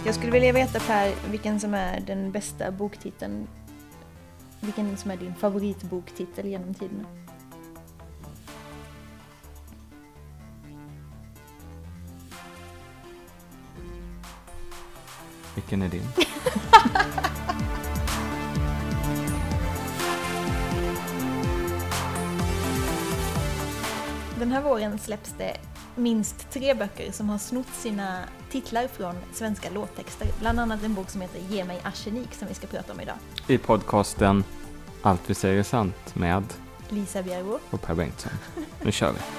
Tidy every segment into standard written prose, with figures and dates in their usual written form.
Jag skulle vilja veta, Per, vilken som är den bästa boktiteln. Vilken som är din favoritboktitel genom tiderna? Vilken är din? Den här våren släpps det minst 3 böcker som har snott sina titlar från svenska låttexter. Bland annat en bok som heter Ge mig arsenik som vi ska prata om idag. I podcasten Allt vi säger är sant med Lisa Bjergå och Per Bengtsson. Nu kör vi.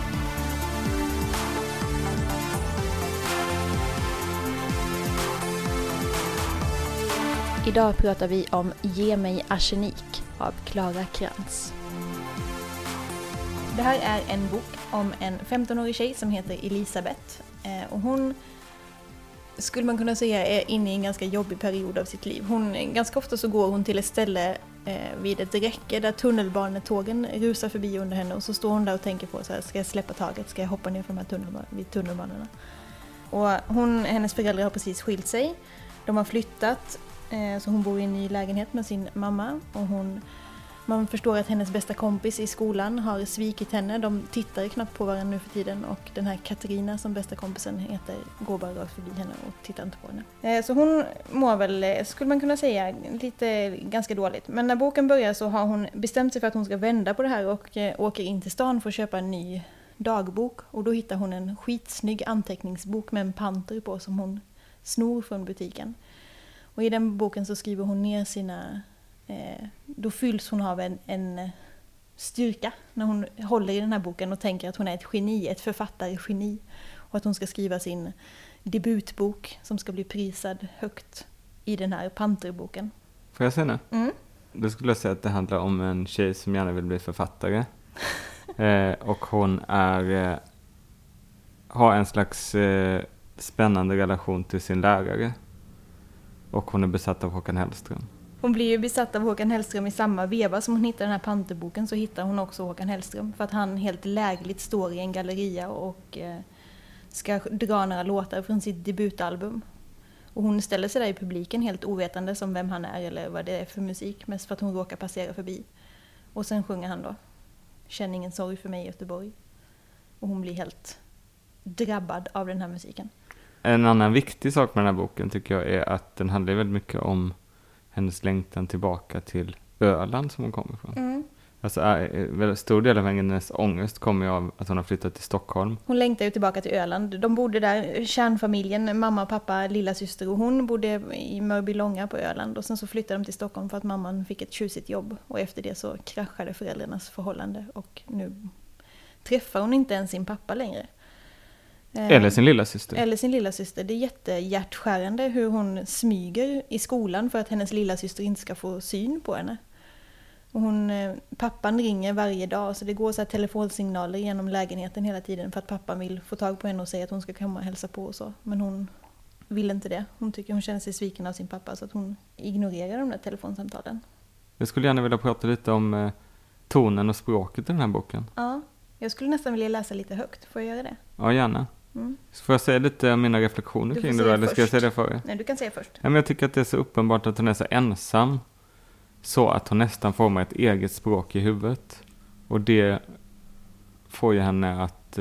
Idag pratar vi om Ge mig arsenik av Clara Krantz. Det här är en bok om en 15-årig tjej som heter Elisabeth. Och hon, skulle man kunna säga, är inne i en ganska jobbig period av sitt liv. Ganska ofta så går hon till ett ställe vid ett räcke där tunnelbanetågen rusar förbi under henne. Och så står hon där och tänker på så här, ska jag släppa taget? Ska jag hoppa ner från de här vid tunnelbanorna? Och hennes föräldrar har precis skilt sig. De har flyttat, så hon bor i en ny lägenhet med sin mamma. Och man förstår att hennes bästa kompis i skolan har svikit henne. De tittar knappt på varandra nu för tiden. Och den här Katarina som bästa kompisen heter går bara rakt förbi henne och tittar inte på henne. Så hon mår väl, skulle man kunna säga, ganska dåligt. Men när boken börjar så har hon bestämt sig för att hon ska vända på det här och åker in till stan för att köpa en ny dagbok. Och då hittar hon en skitsnygg anteckningsbok med en panter på som hon snor från butiken. Och i den boken så skriver hon ner sina... Då fylls hon av en styrka när hon håller i den här boken och tänker att hon är ett geni, ett författargeni. Och att hon ska skriva sin debutbok som ska bli prisad högt i den här panterboken. Får jag säga nu? Mm. Då skulle jag säga att det handlar om en tjej som gärna vill bli författare. Och hon har en slags spännande relation till sin lärare. Och hon är besatt av Håkan Hellström. Hon blir ju besatt av Håkan Hellström i samma veva som hon hittar den här panterboken, så hittar hon också Håkan Hellström. För att han helt lägligt står i en galleria och ska dra några låtar från sitt debutalbum. Och hon ställer sig där i publiken helt ovetande som vem han är eller vad det är för musik. Mest för att hon råkar passera förbi. Och sen sjunger han då Känn ingen sorg för mig i Göteborg. Och hon blir helt drabbad av den här musiken. En annan viktig sak med den här boken tycker jag är att den handlar väldigt mycket om hennes längtan tillbaka till Öland som hon kommer ifrån. Mm. Alltså en stor del av hennes ångest kommer ju av att hon har flyttat till Stockholm. Hon längtar ju tillbaka till Öland. De bodde där, kärnfamiljen, mamma, pappa, lilla syster och hon bodde i Mörbylånga på Öland. Och sen så flyttade de till Stockholm för att mamman fick ett tjusigt jobb. Och efter det så kraschade föräldrarnas förhållande. Och nu träffar hon inte ens sin pappa längre. Eller sin lilla syster. Eller sin lilla syster. Det är jättehjärtskärande hur hon smyger i skolan för att hennes lilla syster inte ska få syn på henne. Och pappan ringer varje dag, så det går så här telefonsignaler genom lägenheten hela tiden för att pappan vill få tag på henne och säga att hon ska komma och hälsa på och så. Men hon vill inte det. Hon känner sig sviken av sin pappa, så att hon ignorerar de där telefonsamtalen. Jag skulle gärna vilja prata lite om tonen och språket i den här boken. Ja, jag skulle nästan vilja läsa lite högt. Får jag göra det? Ja, gärna. Mm. Så får jag säga lite om mina reflektioner kring det då, eller ska jag säga det före? Nej, du kan säga först. Ja, men jag tycker att det är så uppenbart att hon är så ensam så att hon nästan formar ett eget språk i huvudet. Och det får ju henne att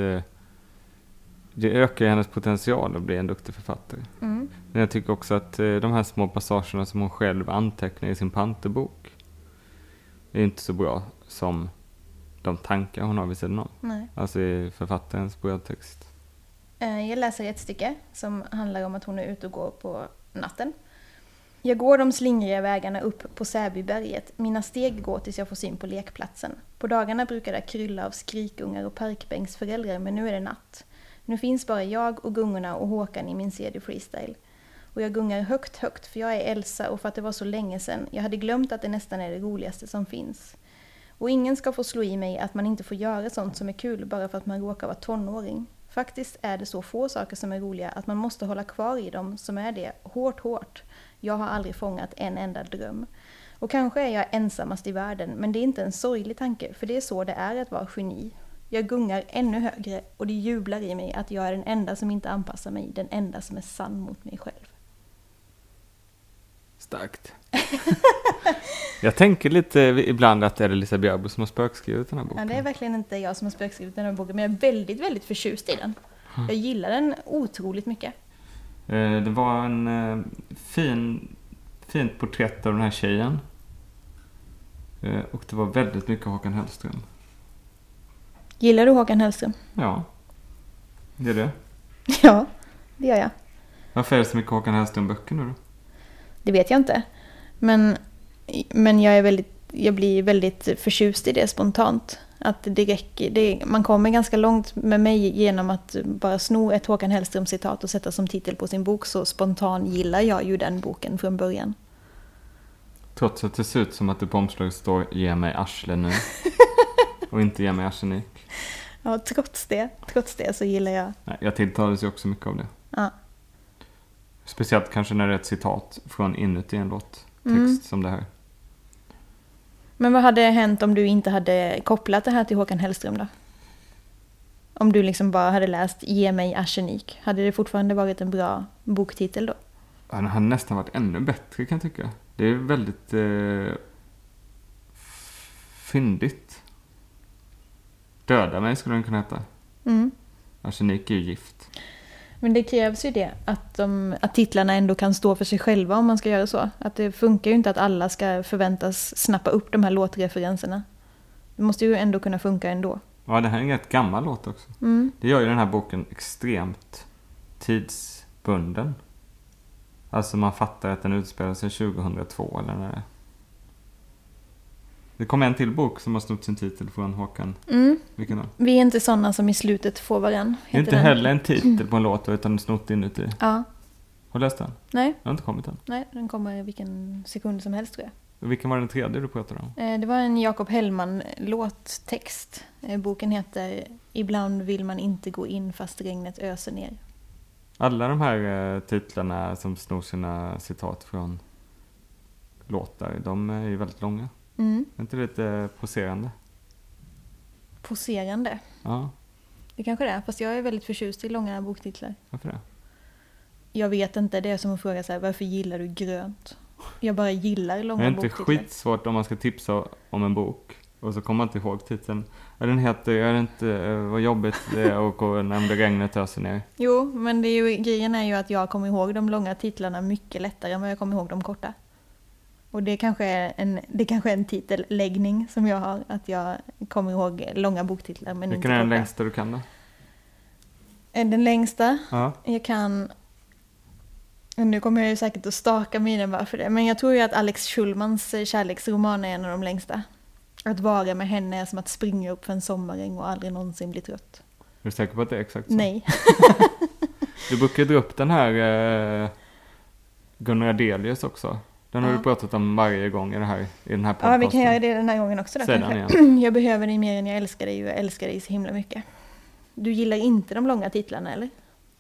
det ökar hennes potential att bli en duktig författare. Mm. Men jag tycker också att de här små passagerna som hon själv antecknar i sin panterbok är inte så bra som de tankar hon har vid sidan om. Nej. Alltså i författarens brödtext. Jag läser ett stycke som handlar om att hon är ute och går på natten. Jag går de slingriga vägarna upp på Säbyberget. Mina steg går tills jag får syn på lekplatsen. På dagarna brukar det krylla av skrikungar och parkbänksföräldrar, men nu är det natt. Nu finns bara jag och gungorna och Håkan i min CD freestyle. Och jag gungar högt, för jag är Elsa och för att det var så länge sedan. Jag hade glömt att det nästan är det roligaste som finns. Och ingen ska få slå i mig att man inte får göra sånt som är kul bara för att man råkar vara tonåring. Faktiskt är det så få saker som är roliga att man måste hålla kvar i dem som är det hårt. Jag har aldrig fångat en enda dröm. Och kanske är jag ensammast i världen, men det är inte en sorglig tanke, för det är så det är att vara geni. Jag gungar ännu högre och det jublar i mig att jag är den enda som inte anpassar mig, den enda som är sann mot mig själv. Starkt. Jag tänker lite ibland att det är Lisa Björbo som har spökskrivit den här boken. Ja, det är verkligen inte jag som har spökskrivit den här boken, men jag är väldigt, väldigt förtjust i den. Jag gillar den otroligt mycket. Det var en fint porträtt av den här tjejen. Och det var väldigt mycket Håkan Hellström. Gillar du Håkan Hellström? Ja, det är det. Ja, det gör jag. Varför är det så mycket Håkan Hellström-böcker nu då? Det vet jag inte. Men jag blir väldigt förtjust i det spontant. Att det räcker. Man kommer ganska långt med mig genom att bara sno ett Håkan Hellström-citat och sätta som titel på sin bok. Så spontant gillar jag ju den boken från början. Trots att det ser ut som att det på omslaget står ge mig arsle nu. Och inte ge mig arsenik. Ja, trots det så gillar jag. Nej, jag tilltalades ju också mycket av det. Ja. Speciellt kanske när det är ett citat från inuti en låttext som det här. Men vad hade hänt om du inte hade kopplat det här till Håkan Hellström då? Om du liksom bara hade läst Ge mig arsenik. Hade det fortfarande varit en bra boktitel då? Han hade nästan varit ännu bättre kan jag tycka. Det är väldigt fyndigt. Döda mig skulle den kunna heta. Arsenik är ju gift. Men det krävs ju det, att titlarna ändå kan stå för sig själva om man ska göra så. Att det funkar ju inte att alla ska förväntas snappa upp de här låtreferenserna. Det måste ju ändå kunna funka ändå. Ja, det här är en rätt gammal låt också. Det gör ju den här boken extremt tidsbunden. Alltså man fattar att den utspelar sig 2002 eller när det är. Det kommer en till bok som har snott sin titel från Håkan. Vilken då? Vi är inte sådana som i slutet får varann. Det är inte heller en titel på en låt utan snott inuti. Ja. Har du läst den? Nej. Jag har inte kommit än. Nej, den kommer vilken sekund som helst tror jag. Och vilken var den tredje du pratade om? Det var en Jakob Hellman-låttext. Boken heter Ibland vill man inte gå in fast regnet öser ner. Alla de här titlarna som snor sina citat från låtar, de är ju väldigt långa. Är inte det lite poserande? Poserande? Ja. Det kanske det är, fast jag är väldigt förtjust i långa boktitlar. Varför det? Jag vet inte, det är som att fråga så här, varför gillar du grönt? Jag bara gillar långa boktitlar. Det är inte skitsvårt om man ska tipsa om en bok och så kommer man inte ihåg titeln. Den heter, jag är inte, vad jobbigt det är att gå när regnet öser ner. Jo, men grejen är ju att jag kommer ihåg de långa titlarna mycket lättare än vad jag kommer ihåg de korta. Och det kanske är en titelläggning som jag har, att jag kommer ihåg långa boktitlar men inte korta. Vilken är den längsta du kan då? Den längsta? Ja. Jag kan... Nu kommer jag ju säkert att staka mig i den bara för det. Men jag tror ju att Alex Schulmans kärleksroman är en av de längsta. Att vara med henne är som att springa upp för en sommaräng och aldrig någonsin bli trött. Är du säker på att det är exakt så? Nej. Du brukar dra upp den här Gunnar Adelius också. Den har du pratat om varje gång i den här podcasten. Ja, vi kan göra det den här gången också då. Jag behöver dig mer än jag älskar dig och jag älskar dig så himla mycket. Du gillar inte de långa titlarna, eller?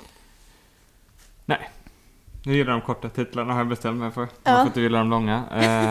Nej. Jag gillar de korta titlarna, har jag bestämt mig för. Varför att du gillar de långa.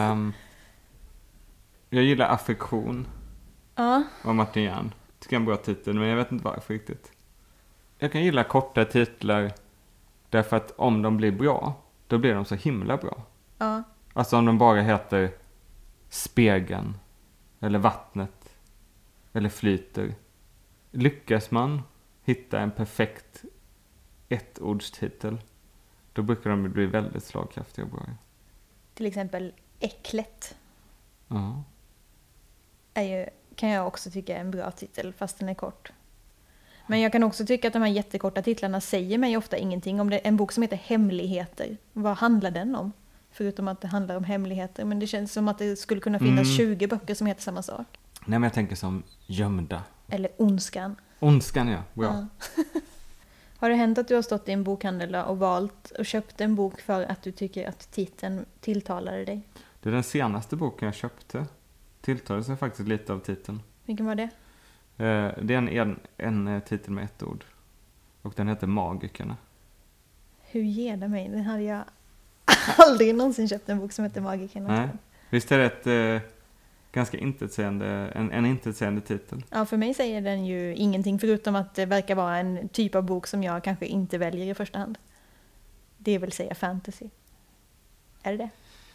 Jag gillar Affektion. Ja. Av Martin Jahn. Tycker jag är en bra titel, men jag vet inte varför riktigt. Jag kan gilla korta titlar därför att om de blir bra, då blir de så himla bra. Ja. Alltså om de bara heter Spegeln eller Vattnet eller Flyter. Lyckas man hitta en perfekt ettordstitel, då brukar de bli väldigt slagkraftiga och bra. Till exempel Äcklet. Ja. Kan jag också tycka är en bra titel, fast den är kort. Men jag kan också tycka att de här jättekorta titlarna säger mig ofta ingenting. Om det är en bok som heter Hemligheter, vad handlar den om? Förutom att det handlar om hemligheter. Men det känns som att det skulle kunna finnas 20 böcker som heter samma sak. Nej, men jag tänker som Gömda. Eller Ondskan. Ondskan, ja. Bra. Ja. Har det hänt att du har stått i en bokhandel och valt och köpt en bok för att du tycker att titeln tilltalade dig? Det är den senaste boken jag köpte. Tilltalade sig faktiskt lite av titeln. Vilken var det? Det är en titel med ett ord. Och den heter Magikerna. Hur ger det mig? Den hade jag aldrig någonsin köpt en bok som heter Magikerna. Nej. Visst är det ett ganska en intetsägande titel? Ja, för mig säger den ju ingenting förutom att det verkar vara en typ av bok som jag kanske inte väljer i första hand. Det vill säga fantasy. Är det det?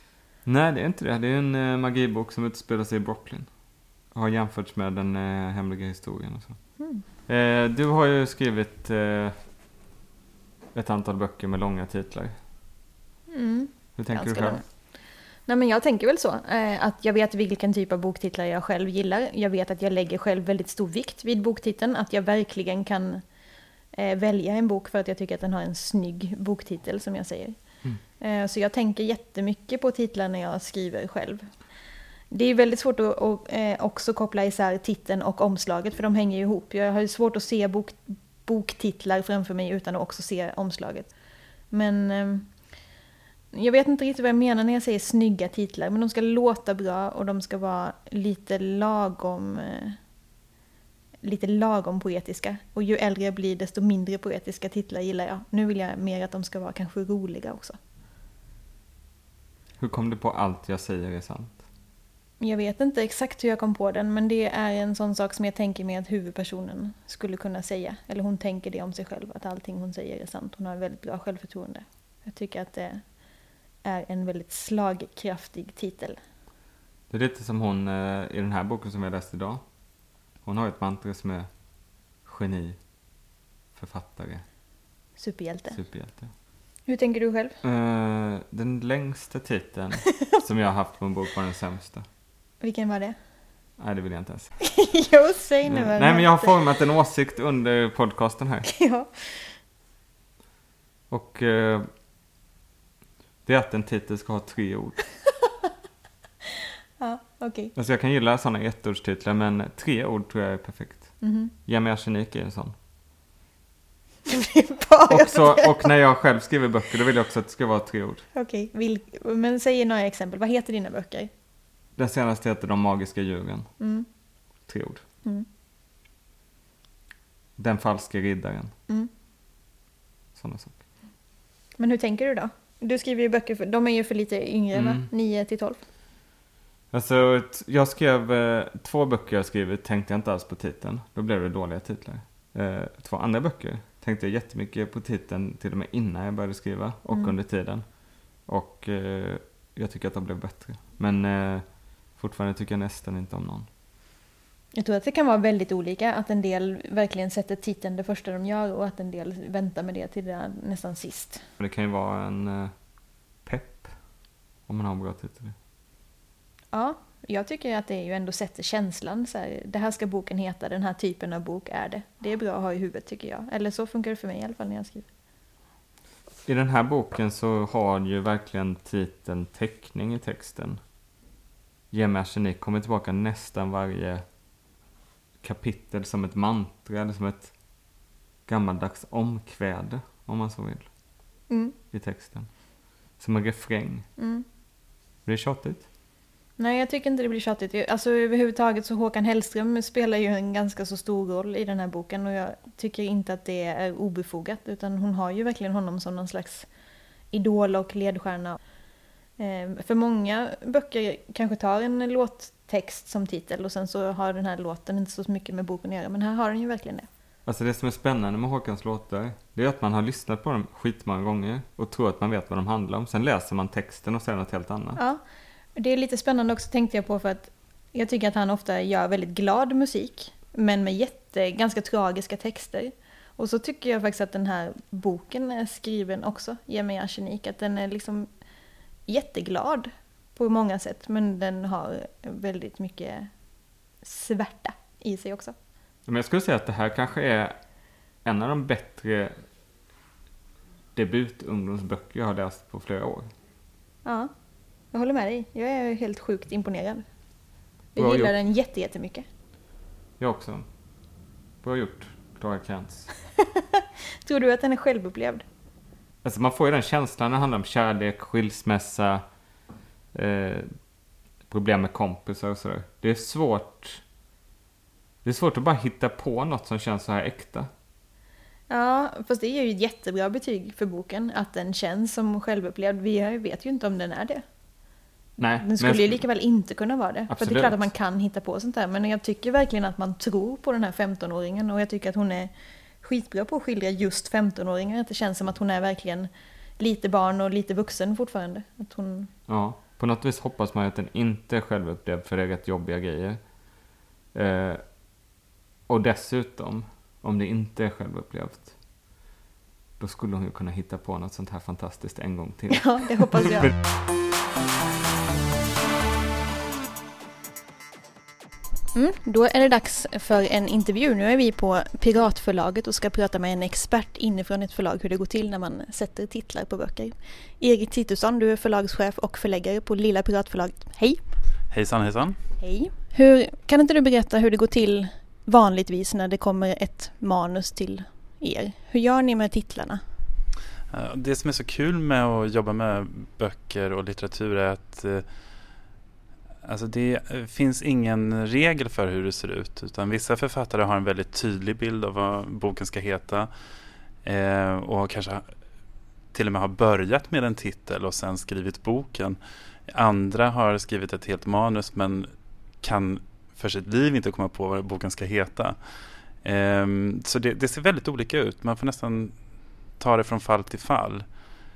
Nej, det är inte det. Det är en magibok som utspelar sig i Brooklyn. Har jämförts med den hemliga historien och så. Du har ju skrivit ett antal böcker med långa titlar. Hur tänker du själv? Nej, men jag tänker väl så. Att jag vet vilken typ av boktitlar jag själv gillar. Jag vet att jag lägger själv väldigt stor vikt vid boktiteln. Att jag verkligen kan välja en bok för att jag tycker att den har en snygg boktitel, som jag säger. Så jag tänker jättemycket på titlar när jag skriver själv. Det är väldigt svårt att också koppla isär titeln och omslaget, för de hänger ju ihop. Jag har svårt att se boktitlar framför mig utan att också se omslaget. Men jag vet inte riktigt vad jag menar när jag säger snygga titlar, men de ska låta bra och de ska vara lite lagom poetiska. Och ju äldre jag blir, desto mindre poetiska titlar gillar jag. Nu vill jag mer att de ska vara kanske roliga också. Hur kom du på allt jag säger är sant? Jag vet inte exakt hur jag kom på den, men det är en sån sak som jag tänker mig att huvudpersonen skulle kunna säga. Eller hon tänker det om sig själv, att allting hon säger är sant. Hon har väldigt bra självförtroende. Jag tycker att det är en väldigt slagkraftig titel. Det är lite som hon i den här boken som jag läste idag. Hon har ett mantra som är geni, författare, Superhjälte. superhjälte. Hur tänker du själv? Den längsta titeln som jag har haft på en bok var den sämsta. Vilken var det? Nej, det vill jag inte ens. Jo, säg nu. Nej, men jag har format en åsikt under podcasten här. Ja. Och det är att en titel ska ha 3 ord. Ja, okej. Alltså jag kan gilla sådana ettordstitlar, men 3 ord tror jag är perfekt. Ge mig arsenik är en sån. Och när jag själv skriver böcker, då vill jag också att det ska vara 3 ord. Okej, men säg några exempel. Vad heter dina böcker? Den senaste heter De magiska djuren. 3 ord. Den falska riddaren. Sådana saker. Men hur tänker du då? Du skriver ju böcker, de är ju för lite yngre, va? 9-12. Alltså, jag skrev 2 böcker jag skrivit, tänkte jag inte alls på titeln. Då blev det dåliga titlar. 2 andra böcker tänkte jag jättemycket på titeln till och med innan jag började skriva och under tiden. Och jag tycker att de blev bättre. Men fortfarande tycker jag nästan inte om någon. Jag tror att det kan vara väldigt olika. Att en del verkligen sätter titeln det första de gör och att en del väntar med det till det nästan sist. Det kan ju vara en pepp om man har en bra titel. Ja, jag tycker att det ju ändå sätter känslan. Så här, det här ska boken heta, den här typen av bok är det. Det är bra att ha i huvudet, tycker jag. Eller så funkar det för mig i alla fall när jag skriver. I den här boken så har ju verkligen titeln teckning i texten. Ge mig arsenik kommer tillbaka nästan varje kapitel som ett mantra eller som ett gammaldags omkväde, om man så vill, i texten. Som en refräng. Blir det tjatigt? Nej, jag tycker inte det blir tjatigt. Alltså överhuvudtaget så Håkan Hellström spelar ju en ganska så stor roll i den här boken och jag tycker inte att det är obefogat, utan hon har ju verkligen honom som någon slags idol och ledstjärna. För många böcker kanske tar en låttext som titel och sen så har den här låten inte så mycket med boken att göra, men här har den ju verkligen det. Alltså det som är spännande med Håkans låtar, det är att man har lyssnat på dem skitmånga gånger och tror att man vet vad de handlar om. Sen läser man texten och säger något helt annat. Ja, det är lite spännande också, tänkte jag på, för att jag tycker att han ofta gör väldigt glad musik, men med ganska tragiska texter. Och så tycker jag faktiskt att den här boken är skriven också, Ge mig arsenik, att den är liksom jätteglad på många sätt, men den har väldigt mycket svärta i sig också. Men jag skulle säga att det här kanske är en av de bättre debutungdomsböcker jag har läst på flera år. Ja, jag håller med dig. Jag är helt sjukt imponerad. Jag Bra gillar gjort. den jättemycket. Jag också. Bra gjort, Clara Krantz. Tror du att den är självupplevd? Alltså man får ju den känslan när det handlar om kärlek, skilsmässa, problem med kompisar och sådär. Det är svårt att bara hitta på något som känns så här äkta. Ja, fast det är ju ett jättebra betyg för boken, att den känns som självupplevd. Vi vet ju inte om den är det. Nej, Den skulle ju lika väl inte kunna vara det. Absolut. För det är klart att man kan hitta på sånt där. Men jag tycker verkligen att man tror på den här 15-åringen. Och jag tycker att hon är skitbra på att skildra just 15-åringar. Att det känns som att hon är verkligen lite barn och lite vuxen fortfarande. Att hon... Ja, på något vis hoppas man att den inte är självupplevd, för det är rätt jobbiga grejer. Och dessutom, om det inte är självupplevt, då skulle hon ju kunna hitta på något sånt här fantastiskt en gång till. Ja, det hoppas jag. Då är det dags för en intervju. Nu är vi på Piratförlaget och ska prata med en expert inifrån ett förlag hur det går till när man sätter titlar på böcker. Erik Titusson, du är förlagschef och förläggare på Lilla Piratförlaget. Hej! Hejsan, hejsan. Hej! Kan inte du berätta hur det går till vanligtvis när det kommer ett manus till er? Hur gör ni med titlarna? Det som är så kul med att jobba med böcker och litteratur är att alltså det finns ingen regel för hur det ser ut, utan vissa författare har en väldigt tydlig bild av vad boken ska heta och kanske till och med har börjat med en titel och sen skrivit boken. Andra har skrivit ett helt manus men kan för sitt liv inte komma på vad boken ska heta. Så det ser väldigt olika ut. Man får nästan ta det från fall till fall.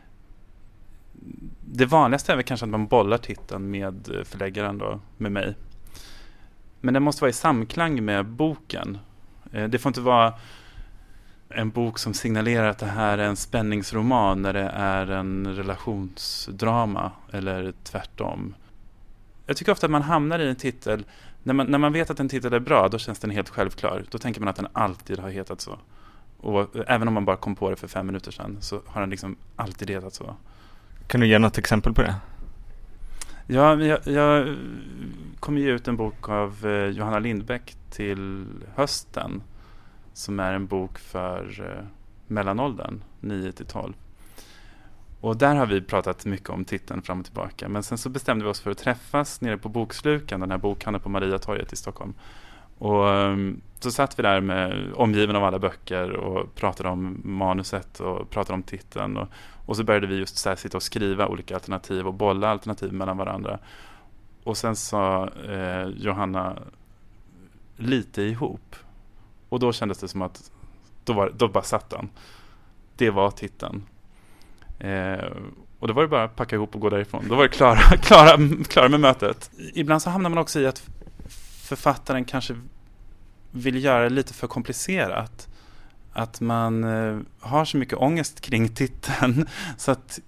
Det vanligaste är väl kanske att man bollar titeln med förläggaren då, med mig. Men det måste vara i samklang med boken. Det får inte vara en bok som signalerar att det här är en spänningsroman när det är en relationsdrama eller tvärtom. Jag tycker ofta att man hamnar i en titel, när man vet att en titel är bra, då känns den helt självklar. Då tänker man att den alltid har hetat så. Och även om man bara kom på det för 5 minuter sedan så har den liksom alltid hetat så. Kan du ge något exempel på det? Ja, jag kommer ge ut en bok av Johanna Lindbäck till hösten som är en bok för mellanåldern, 9-12. Och där har vi pratat mycket om titeln fram och tillbaka. Men sen så bestämde vi oss för att träffas nere på Bokslukan, den här bokhandeln på Mariatorget i Stockholm. Och så satt vi där med omgiven av alla böcker och pratade om manuset och pratade om titeln. Och så började vi just så här sitta och skriva olika alternativ och bolla alternativ mellan varandra. Och sen sa Johanna lite ihop. Och då kändes det som att då bara satt den. Det var titeln. Och då var det bara att packa ihop och gå därifrån. Då var det klara med mötet. Ibland så hamnar man också i att författaren kanske vill göra det lite för komplicerat. Att man har så mycket ångest kring titeln så att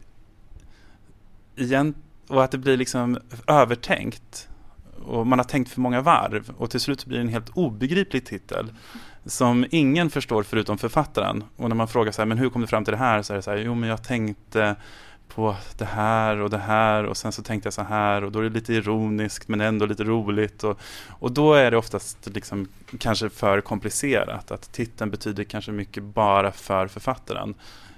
och att det blir liksom övertänkt. Och man har tänkt för många varv. Och till slut blir det en helt obegriplig titel som ingen förstår förutom författaren. Och när man frågar så här, men hur kom du fram till det här? Så är det så här, jo men jag tänkte på det här och sen så tänkte jag så här och då är det lite ironiskt men ändå lite roligt och då är det oftast liksom kanske för komplicerat att titeln betyder kanske mycket bara för författaren.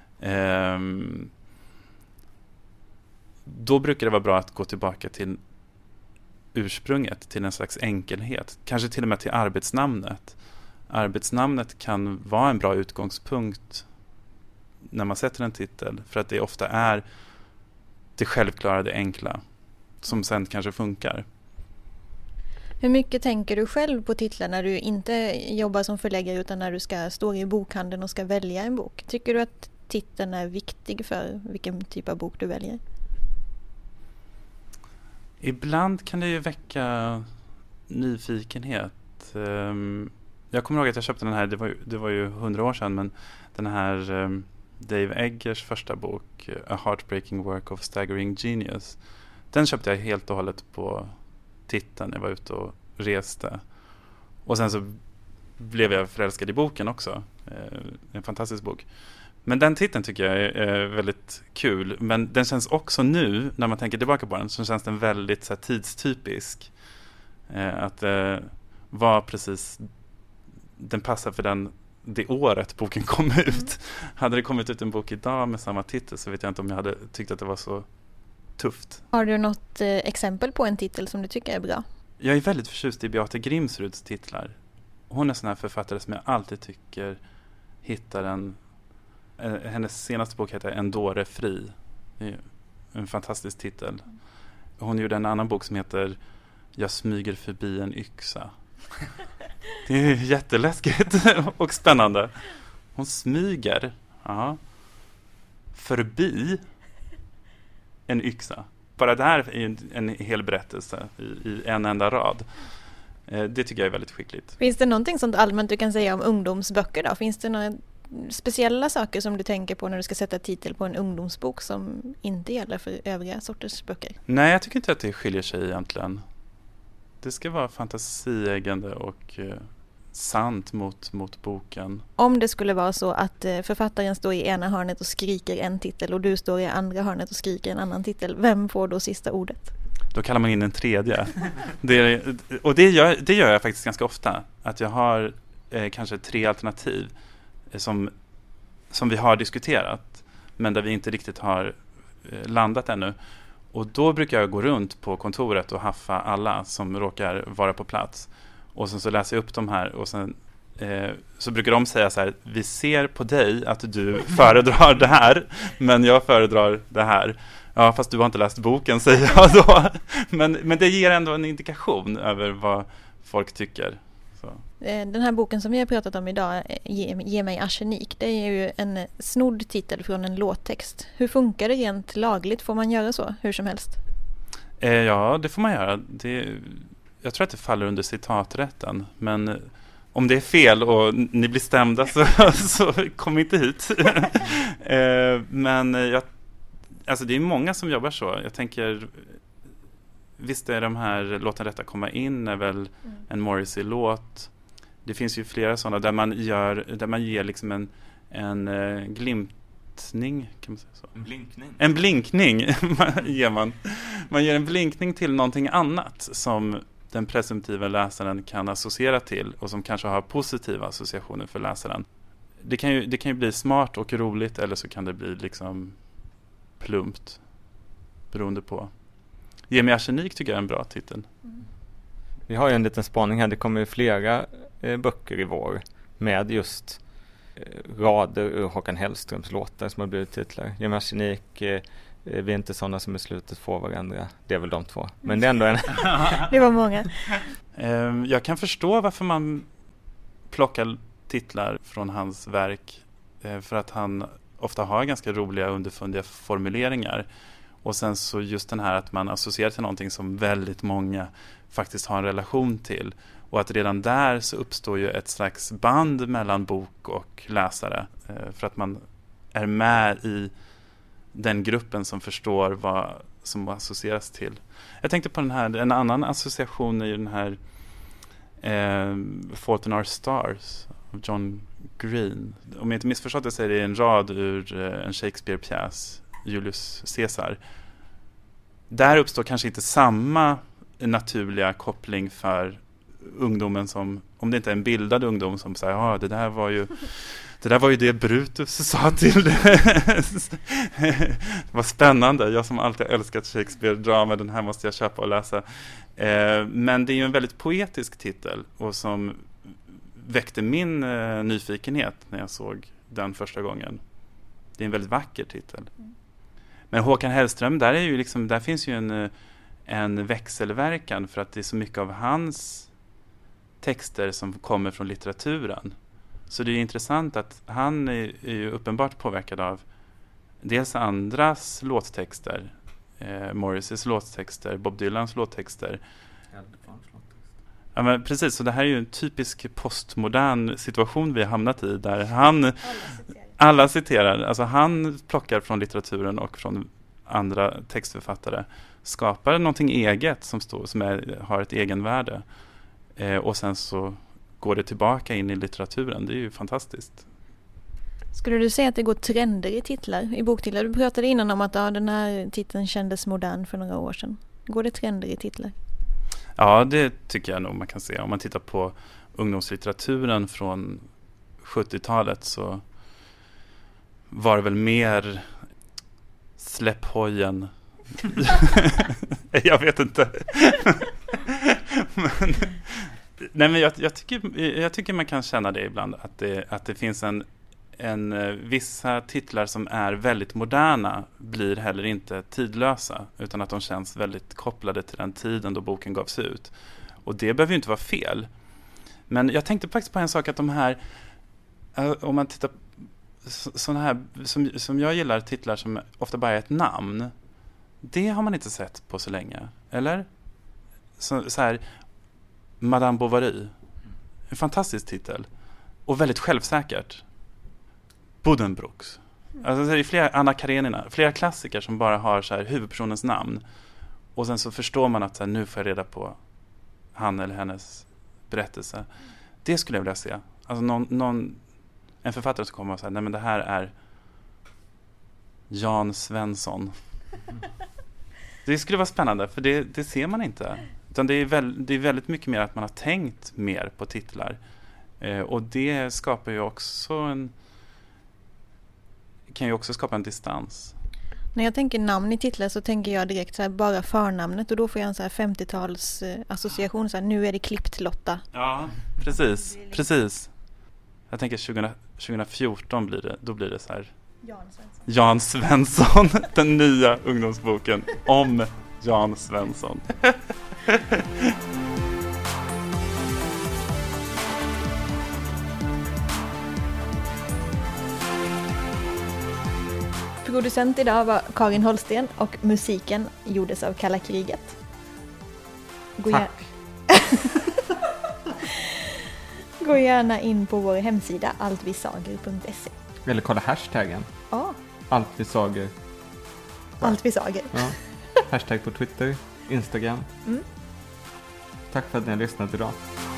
Då brukar det vara bra att gå tillbaka till ursprunget, till en slags enkelhet, kanske till och med till arbetsnamnet. Arbetsnamnet kan vara en bra utgångspunkt när man sätter en titel, för att det ofta är det självklara, det enkla som sen kanske funkar. Hur mycket tänker du själv på titlar när du inte jobbar som förläggare utan när du ska stå i bokhandeln och ska välja en bok? Tycker du att titeln är viktig för vilken typ av bok du väljer? Ibland kan det ju väcka nyfikenhet. Jag kommer ihåg att jag köpte den här, det var ju 100 år sedan, men den här Dave Eggers första bok, A Heartbreaking Work of Staggering Genius. Den köpte jag helt och hållet på titeln. Jag var ute och reste. Och sen så blev jag förälskad i boken också. En fantastisk bok. Men den titeln tycker jag är väldigt kul. Men den känns också nu, när man tänker tillbaka på den, så känns den väldigt så här, tidstypisk. Att var precis... Den passar för det året boken kom ut. Hade det kommit ut en bok idag med samma titel så vet jag inte om jag hade tyckt att det var så tufft. Har du något exempel på en titel som du tycker är bra? Jag är väldigt förtjust i Beate Grimsruds titlar. Hon är sån här författare som jag alltid tycker hittar hennes senaste bok heter En dåre fri. Det är en fantastisk titel. Hon gjorde en annan bok som heter Jag smyger förbi en yxa. Det är jätteläskigt och spännande. Hon smyger förbi en yxa. bara det här är en hel berättelse i en enda rad. Det tycker jag är väldigt skickligt. Finns det någonting sånt allmänt du kan säga om ungdomsböcker då? Finns det några speciella saker som du tänker på när du ska sätta titel på en ungdomsbok som inte gäller för övriga sorters böcker? Nej, jag tycker inte att det skiljer sig egentligen. Det ska vara fantasieggande och sant mot boken. Om det skulle vara så att författaren står i ena hörnet och skriker en titel och du står i andra hörnet och skriker en annan titel, vem får då sista ordet? Då kallar man in en tredje. Det gör jag faktiskt ganska ofta. Att jag har kanske 3 alternativ som vi har diskuterat, men där vi inte riktigt har landat ännu. Och då brukar jag gå runt på kontoret och haffa alla som råkar vara på plats. Och sen så läser jag upp de här och sen så brukar de säga så här: vi ser på dig att du föredrar det här, men jag föredrar det här. Ja, fast du har inte läst boken, säger jag då. Men det ger ändå en indikation över vad folk tycker. Så. Den här boken som vi har pratat om idag, Ge mig arsenik, det är ju en snodd titel från en låttext. Hur funkar det rent lagligt? Får man göra så hur som helst? Ja, det får man göra. Jag tror att det faller under citaträtten. Men om det är fel och ni blir stämda så kom inte hit. Men alltså det är många som jobbar så. Jag tänker, visst är de här Låten rätta komma in är väl en Morrissey-låt. Det finns ju flera sådana där man ger liksom en glimtning, kan man säga så? En blinkning ger man. Man ger en blinkning till någonting annat som den presumtiva läsaren kan associera till och som kanske har positiva associationer för läsaren. Det kan ju bli smart och roligt, eller så kan det bli liksom plumpt, beroende på. Ge mig arsenik tycker jag är en bra titel. Vi har ju en liten spaning här. Det kommer ju flera böcker i vår med just rader ur Håkan Hellströms låtar som har blivit titlar. Ge mig arsenik, vi är inte sådana som i slutet får varandra. Det är väl de 2. Men det är ändå en... Det var många. Jag kan förstå varför man plockar titlar från hans verk. För att han ofta har ganska roliga, underfundiga formuleringar. Och sen så just den här att man associerar till någonting som väldigt många faktiskt har en relation till. Och att redan där så uppstår ju ett slags band mellan bok och läsare. För att man är med i den gruppen som förstår vad som associeras till. Jag tänkte på en annan association i den här Fault in Our Stars av John Green. Om jag inte missförstått det så är det en rad ur en Shakespeare-pjäs, Julius Caesar. Där uppstår kanske inte samma naturliga koppling för ungdomen som, om det inte är en bildad ungdom som säger, det där var ju det Brutus sa till det. Vad spännande, jag som alltid älskat Shakespeare-drama, den här måste jag köpa och läsa. Men det är ju en väldigt poetisk titel och som väckte min nyfikenhet när jag såg den första gången. Det är en väldigt vacker titel. Men Håkan Hellström, där finns ju en växelverkan, för att det är så mycket av hans texter som kommer från litteraturen. Så det är intressant att han är ju uppenbart påverkad av dels andras låttexter, Morrisseys låttexter, Bob Dylans låttexter. Ja, men precis, så det här är ju en typisk postmodern situation vi har hamnat i, där alla citerar, alltså han plockar från litteraturen och från andra textförfattare, skapar någonting eget som har ett egenvärde, och sen så går det tillbaka in i litteraturen. Det är ju fantastiskt. Skulle du säga att det går trender i titlar, i boktitlar? Du pratade innan om att den här titeln kändes modern för några år sedan. Går det trender i titlar? Ja, det tycker jag nog man kan se. Om man tittar på ungdomslitteraturen från 70-talet så var det väl mer släpp hojen. Jag vet inte. Men jag tycker man kan känna det ibland, att det finns vissa titlar som är väldigt moderna blir heller inte tidlösa, utan att de känns väldigt kopplade till den tiden då boken gavs ut. Och det behöver ju inte vara fel. Men jag tänkte faktiskt på en sak, att de här, om man tittar sådana här som jag gillar, titlar som ofta bara är ett namn. Det har man inte sett på så länge. Eller? Så här, Madame Bovary. En fantastisk titel. Och väldigt självsäkert. Buddenbrooks. Alltså det är flera Anna Karenina. Flera klassiker som bara har så här huvudpersonens namn. Och sen så förstår man att så här, nu får jag reda på han eller hennes berättelse. Det skulle jag vilja se. Alltså en författare som kommer och säger nej men det här är Jan Svensson. Det skulle vara spännande för det ser man inte. Utan det är väldigt mycket mer att man har tänkt mer på titlar. Och det skapar ju också kan ju också skapa en distans. När jag tänker namn i titlar så tänker jag direkt så här bara förnamnet och då får jag en så här 50-tals association så här, nu är det klippt Lotta. Ja, precis. Jag tänker 2014 blir det så här Jan Svensson, den nya ungdomsboken om Jan Svensson. Producent idag var Karin Holsten och musiken gjordes av Kalla kriget. Tack. Gå gärna in på vår hemsida altvisager.se. Eller kolla hashtaggen. Ja. Altvisager. Altvisager. Ja. Hashtag på Twitter, Instagram. Tack för att ni har lyssnat idag.